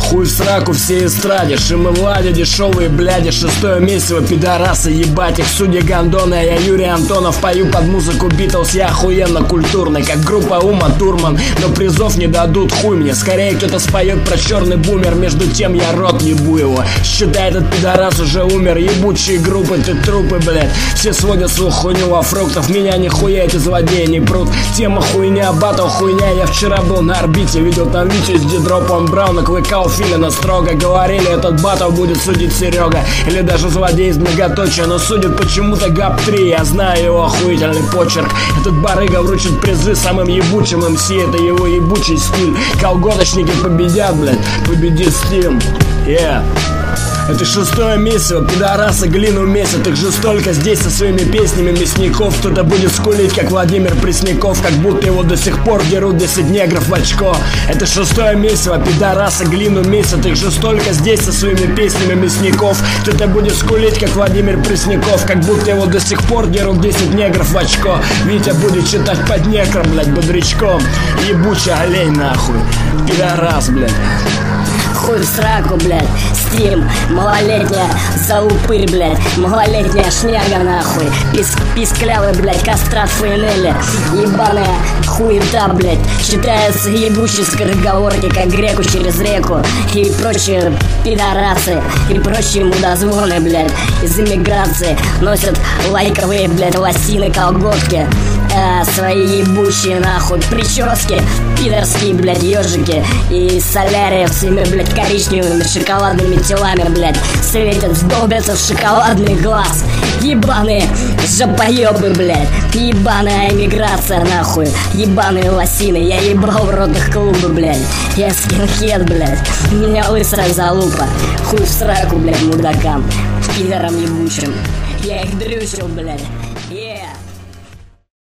Хуй в сраку все эстраде, Шимы Влади, дешевые бляди, шестое месиво, пидорасы, ебать их, судьи гондоны. А я Юрий Антонов, пою под музыку Битлз, я охуенно культурный, как группа Ума Турман, но призов не дадут, хуй мне. Скорее кто-то споет про черный бумер, между тем я рот ебу его. Считай, этот пидорас уже умер, ебучие группы, ты трупы, блядь. Все сводят свою хуйню во фруктов, меня нихуя эти злодеи не прут. Тема хуйня, батл хуйня, я вчера был на орбите, видел там Витю с Дидропом Брауна, клыкал Филина строго. Говорили, этот батл будет судить Серега, или даже злодей из многоточия, но судит почему-то ГАП-3, я знаю его охуительный почерк. Этот барыга вручит призы самым ебучим МС, это его ебучий стиль. Колготочники победят, блядь, победит Steam. Yeah. Это шестое месиво, пидорасы глину месяц. Их же столько здесь со своими песнями мясников. Кто-то будет скулить, как Владимир Пресняков, как будто его до сих пор дерут 10 негров в очко. Это шестое месиво, пидорасы глину месяц. Их же столько здесь со своими песнями мясников. Кто-то будет скулить, как Владимир Пресняков, как будто его до сих пор дерут 10 негров в очко. Витя будет читать под некром, блядь, бодрячком. Ебучий олень, нахуй. Пидорас, блядь. Хуй в сраку, блядь, Steam, малолетняя заупырь, блядь, малолетняя шняга, нахуй, писклявый, блядь, кастрат Фейнелли, ебаная хуета, блядь, читаются ебучие скороговорки, как греку через реку, и прочие пидорасы, и прочие мудозвоны, блядь, из иммиграции носят лайковые, блядь, лосины, колготки, свои ебучие, нахуй, прически, пидорские, блядь, ежики, и солярия с ими, блядь, коричневыми шоколадными телами, блядь, светят, сдолбятся в шоколадный глаз. Ебаные жопоебы, блядь, ебаная эмиграция, нахуй, ебаные лосины, я ебал в рот их клубы, блядь, я скинхед, блядь, у меня лысая залупа, хуй в сраку, блядь, мудакам, пидорам ебучим, я их дрючил, блядь, yeah.